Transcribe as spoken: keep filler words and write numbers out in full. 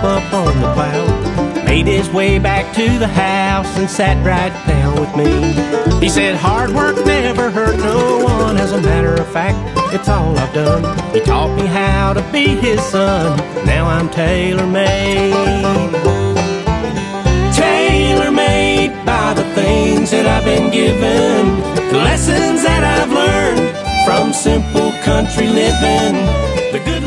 up on the plow, made his way back to the house and sat right down with me. He said, hard work never hurt no one. As a matter of fact, it's all I've done. He taught me how to be his son. Now I'm tailor-made. Tailor-made by the things that I've been given, the lessons that I've learned from simple country living, the good